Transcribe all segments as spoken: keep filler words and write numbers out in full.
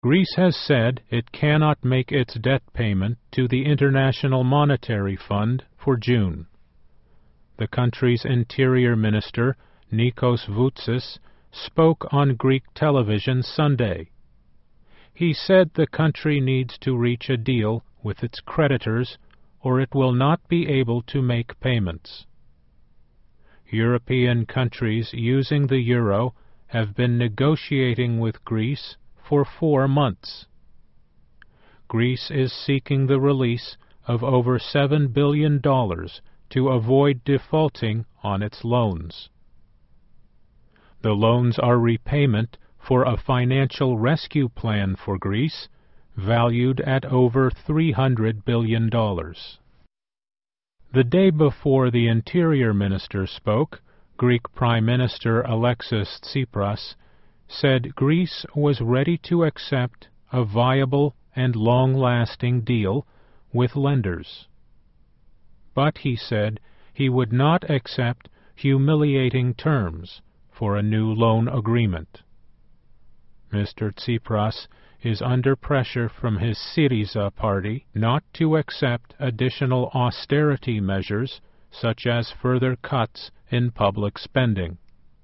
Greece has said it cannot make its debt payment to the International Monetary Fund for June. The country's interior minister, Nikos Voutsis, spoke on Greek television Sunday. He said the country needs to reach a deal with its creditors or it will not be able to make payments. European countries using the euro have been negotiating with Greece for four months. Greece is seeking the release of over seven billion dollars to avoid defaulting on its loans. The loans are repayment for a financial rescue plan for Greece, valued at over three hundred billion dollars. The day before the Interior Minister spoke, Greek Prime Minister Alexis Tsipras said Greece was ready to accept a viable and long-lasting deal with lenders. But he said he would not accept humiliating terms for a new loan agreement. Mister Tsipras is under pressure from his Syriza party not to accept additional austerity measures such as further cuts in public spending.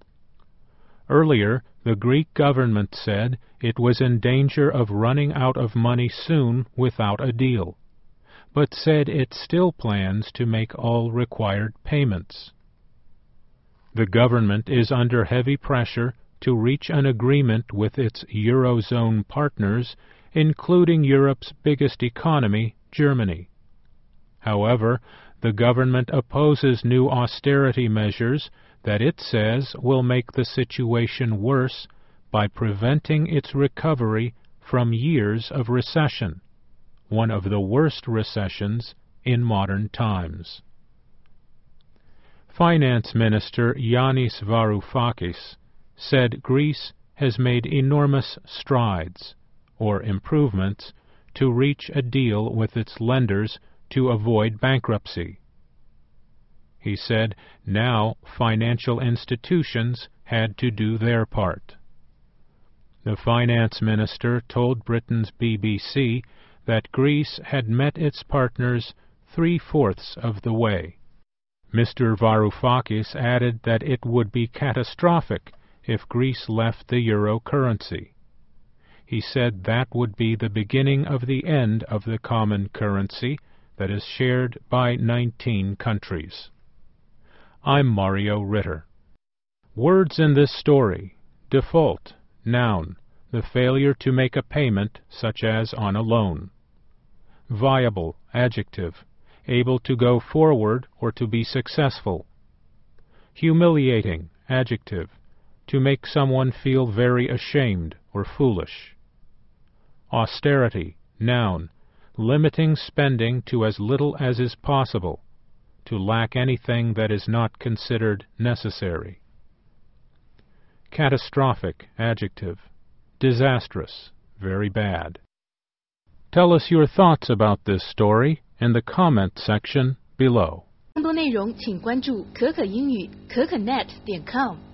Earlier, the Greek government said it was in danger of running out of money soon without a deal, but said it still plans to make all required payments. The government is under heavy pressure to reach an agreement with its Eurozone partners, including Europe's biggest economy, Germany. However, the government opposes new austerity measures that it says will make the situation worse by preventing its recovery from years of recession, one of the worst recessions in modern times. Finance Minister Yanis Varoufakis said Greece has made enormous strides, or improvements, to reach a deal with its lenders to avoid bankruptcy. He said now financial institutions had to do their part. The finance minister told Britain's B B C that Greece had met its partners three-fourths of the way. Mister Varoufakis added that it would be catastrophic if Greece left the euro currency. He said that would be the beginning of the end of the common currency that is shared by nineteen countries. I'm Mario Ritter. Words in this story: default, noun, the failure to make a payment, such as on a loan. Viable, adjective, able to go forward or to be successful. Humiliating, adjective, to make someone feel very ashamed or foolish. Austerity, noun, limiting spending to as little as is possible, to lack anything that is not considered necessary. Catastrophic, adjective, disastrous, very bad. Tell us your thoughts about this story in the comment section below. 更多内容请关注可可英语可可 net 点 com。